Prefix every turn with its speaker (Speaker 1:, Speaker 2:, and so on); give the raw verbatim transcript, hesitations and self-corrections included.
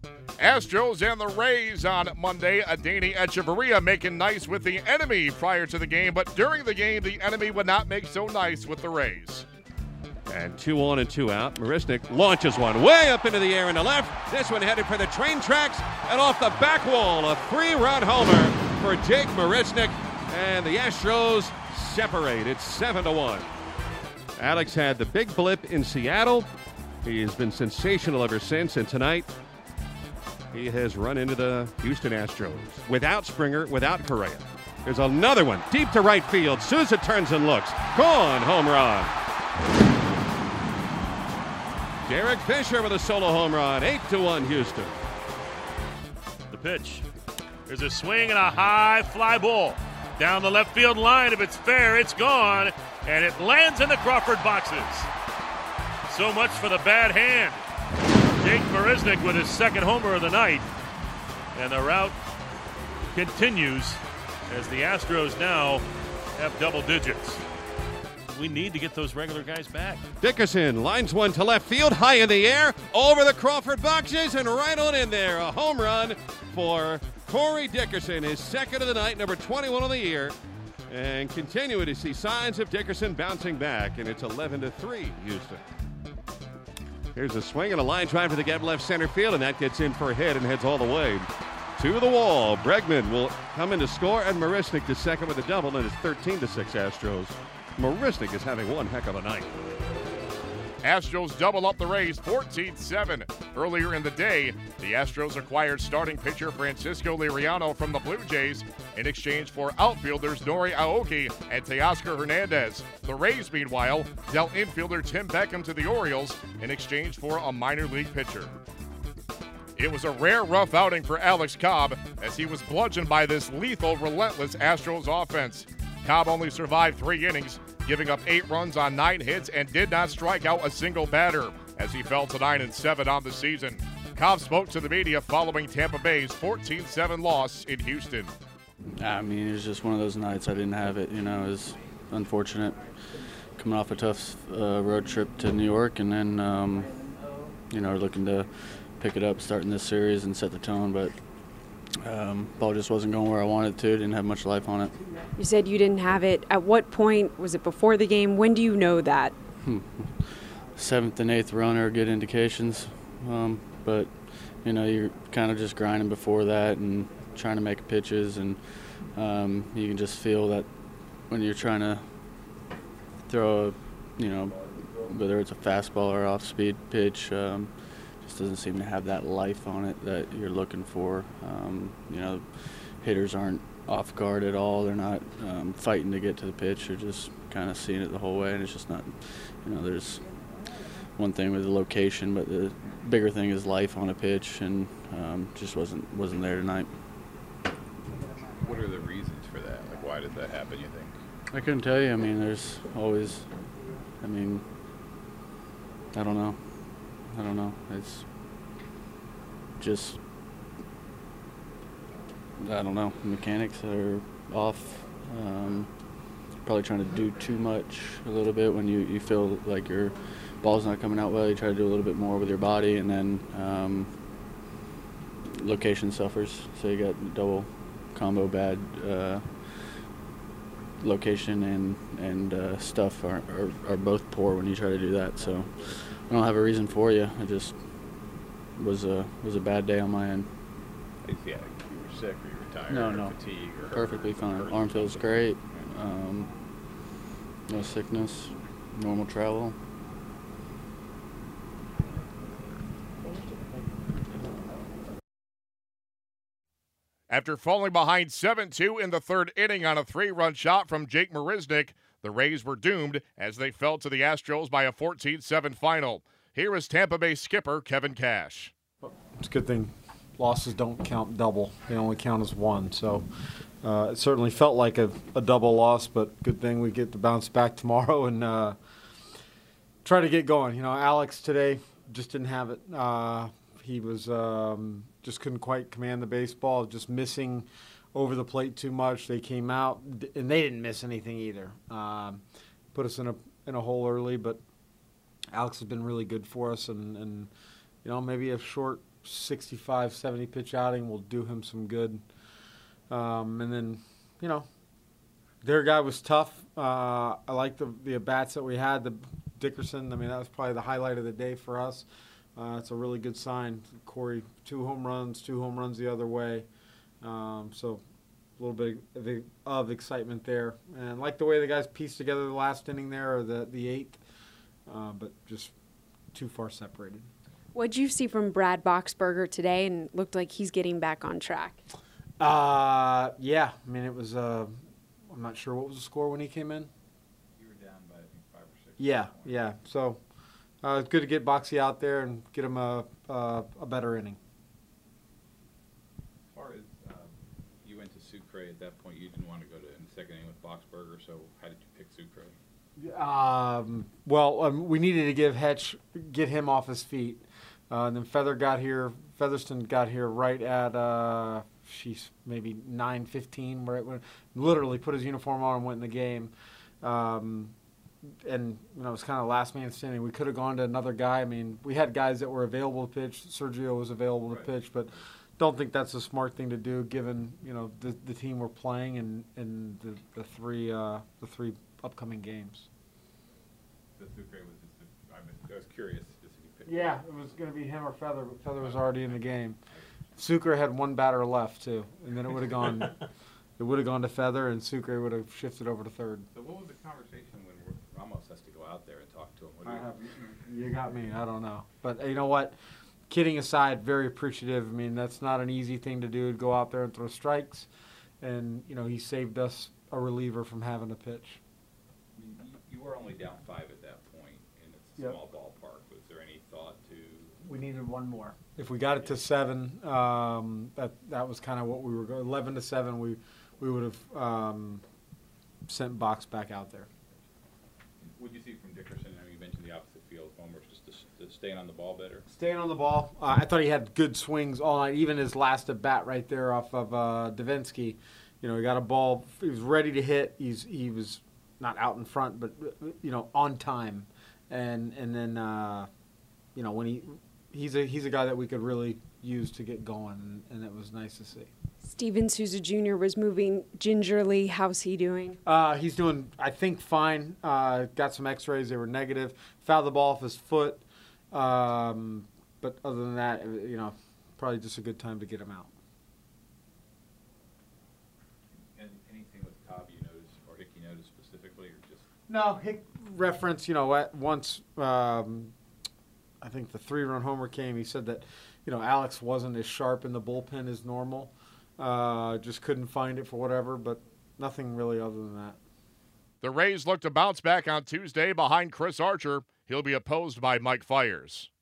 Speaker 1: Astros and the Rays on Monday. Adeiny Hechavarria making nice with the enemy prior to the game, but during the game, the enemy would not make so nice with the Rays.
Speaker 2: And two on and two out. Marisnick launches one way up into the air in the left. This one headed for the train tracks and off the back wall. A three-run homer for Jake Marisnick, and the Astros separate. It's seven to one. Alex had the big blip in Seattle. He has been sensational ever since, and tonight he has run into the Houston Astros without Springer, without Correa. There's another one deep to right field. Souza turns and looks. Gone, home run. Derek Fisher with a solo home run. eight to one Houston.
Speaker 3: The pitch. There's a swing and a high fly ball. Down the left field line. If it's fair, it's gone. And it lands in the Crawford boxes. So much for the bad hand. Jake Marisnick with his second homer of the night. And the rout continues as the Astros now have double digits. We need to get those regular guys back.
Speaker 2: Dickerson lines one to left field, high in the air, over the Crawford boxes, and right on in there. A home run for Corey Dickerson, his second of the night, number twenty-one of the year. And continuing to see signs of Dickerson bouncing back, and it's eleven to three Houston. Here's a swing and a line drive to the gap left center field, and that gets in for a hit and heads all the way to the wall. Bregman will come in to score, and Marisnick to second with a double, and it's thirteen to six Astros. Marisnick is having one heck of a night.
Speaker 1: Astros double up the Rays fourteen seven. Earlier in the day, the Astros acquired starting pitcher Francisco Liriano from the Blue Jays in exchange for outfielders Nori Aoki and Teoscar Hernandez. The Rays, meanwhile, dealt infielder Tim Beckham to the Orioles in exchange for a minor league pitcher. It was a rare rough outing for Alex Cobb as he was bludgeoned by this lethal, relentless Astros offense. Cobb only survived three innings, giving up eight runs on nine hits, and did not strike out a single batter as he fell to nine and seven on the season. Cobb spoke to the media following Tampa Bay's fourteen seven loss in Houston.
Speaker 4: I mean, it was just one of those nights I didn't have it. You know, it was unfortunate coming off a tough uh, road trip to New York, and then, um, you know, looking to pick it up starting this series and set the tone, but Um, ball just wasn't going where I wanted it to. Didn't have much life on it.
Speaker 5: You said you didn't have it. At what point? Was it before the game? When do you know that?
Speaker 4: Hmm. Seventh and eighth run are good indications. Um, but, you know, you're kind of just grinding before that and trying to make pitches. And um, you can just feel that when you're trying to throw, a, you know, whether it's a fastball or off-speed pitch, um, just doesn't seem to have that life on it that you're looking for. Um, you know, hitters aren't off guard at all. They're not um, fighting to get to the pitch. They're just kind of seeing it the whole way, and it's just not, you know, there's one thing with the location, but the bigger thing is life on a pitch, and um, just wasn't wasn't there tonight.
Speaker 6: What are the reasons for that? Like, why did that happen, you think?
Speaker 4: I couldn't tell you. I mean, there's always, I mean, I don't know. I don't know. It's just, I don't know. Mechanics are off. Um, probably trying to do too much a little bit when you, you feel like your ball's not coming out well. You try to do a little bit more with your body, and then um, location suffers. So you got double combo bad uh, location and and uh, stuff are, are are both poor when you try to do that. So I don't have a reason for you. It just was a was a bad day on my end.
Speaker 6: Yeah, you were sick or you were tired
Speaker 4: No,
Speaker 6: or
Speaker 4: no.
Speaker 6: fatigue or
Speaker 4: Perfectly fine. Arm feels great. Um, no sickness. Normal travel.
Speaker 1: After falling behind seven two in the third inning on a three-run shot from Jake Marisnick, the Rays were doomed as they fell to the Astros by a fourteen seven final. Here is Tampa Bay skipper Kevin Cash.
Speaker 7: It's a good thing losses don't count double. They only count as one. So uh, it certainly felt like a, a double loss, but good thing we get to bounce back tomorrow and uh, try to get going. You know, Alex today just didn't have it. Uh, he was um, just couldn't quite command the baseball, just missing over the plate too much. They came out, and they didn't miss anything either. Um, put us in a in a hole early, but Alex has been really good for us, and, and you know, maybe a short sixty-five, seventy pitch outing will do him some good. Um, and then, you know, their guy was tough. Uh, I like the the at-bats that we had. The Dickerson, I mean, that was probably the highlight of the day for us. Uh, it's a really good sign. Corey, two home runs, two home runs the other way. Um, so a little bit of, of excitement there. And like the way the guys pieced together the last inning there, or the, the eighth, uh, but just too far separated.
Speaker 5: What did you see from Brad Boxberger today, and looked like he's getting back on track?
Speaker 7: Uh, yeah. I mean, it was, uh, I'm not sure what was the score when he came in.
Speaker 6: You were down by, I think, five or six.
Speaker 7: Yeah, yeah. So uh, it's good to get Boxy out there and get him a, a, a better inning.
Speaker 6: As far as um, you went to Sucre at that point, you didn't want to go to in the second inning with Boxberger, so how did you pick Sucre?
Speaker 7: Um, well, um, we needed to give Hetch, get him off his feet. Uh, and then Feather got here, Featherston got here right at, uh, she's maybe nine fifteen, where it went, literally put his uniform on and went in the game. Um, and, you know, it was kind of last man standing. We could have gone to another guy. I mean, we had guys that were available to pitch. Sergio was available
Speaker 6: Right.
Speaker 7: to pitch, but don't think that's a smart thing to do given, you know, the, the team we're playing and, and the, the three, uh, the three upcoming games.
Speaker 6: The Sucre was just, a, I, was, I was curious just if you picked.
Speaker 7: Yeah, it was going to be him or Feather, but Feather was already in the game. Sucre had one batter left too, and then it would have gone. It would have gone to Feather, and Sucre would have shifted over to third.
Speaker 6: So what was the conversation when Ramos has to go out there and talk to him? What do
Speaker 7: I
Speaker 6: you,
Speaker 7: have, you got me. I don't know, but you know what? Kidding aside, very appreciative. I mean, that's not an easy thing to do, to go out there and throw strikes, and you know he saved us a reliever from having to pitch.
Speaker 6: I mean, you, you were only down five at that point, and it's a
Speaker 7: Yep.
Speaker 6: small ballpark. Was there any thought to?
Speaker 7: We needed one more. If we got it to seven, um, that that was kind of what we were going. Eleven to seven, we we would have um, sent Box back out there.
Speaker 6: What did you see from Dickerson? I mean, you mentioned the opposite field homers, just to, to staying on the ball better.
Speaker 7: Staying on the ball. Uh, I thought he had good swings all night. Even his last at bat right there off of uh, Davinsky. You know, he got a ball. He was ready to hit. He's he was not out in front, but you know, on time. And and then uh, you know when he. He's a he's a guy that we could really use to get going, and, and it was nice to see.
Speaker 5: Steven Souza Junior was moving gingerly. How's he doing?
Speaker 7: Uh, he's doing, I think, fine. Uh, got some X-rays; they were negative. Fouled the ball off his foot, um, but other than that, you know, probably just a good time to get him out.
Speaker 6: And anything with Cobb you noticed, or Hickey noticed specifically, or just?
Speaker 7: No, Hick reference. You know, at once. Um, I think the three-run homer came. He said that, you know, Alex wasn't as sharp in the bullpen as normal. Uh, just couldn't find it for whatever, but nothing really other than that.
Speaker 1: The Rays look to bounce back on Tuesday behind Chris Archer. He'll be opposed by Mike Fiers.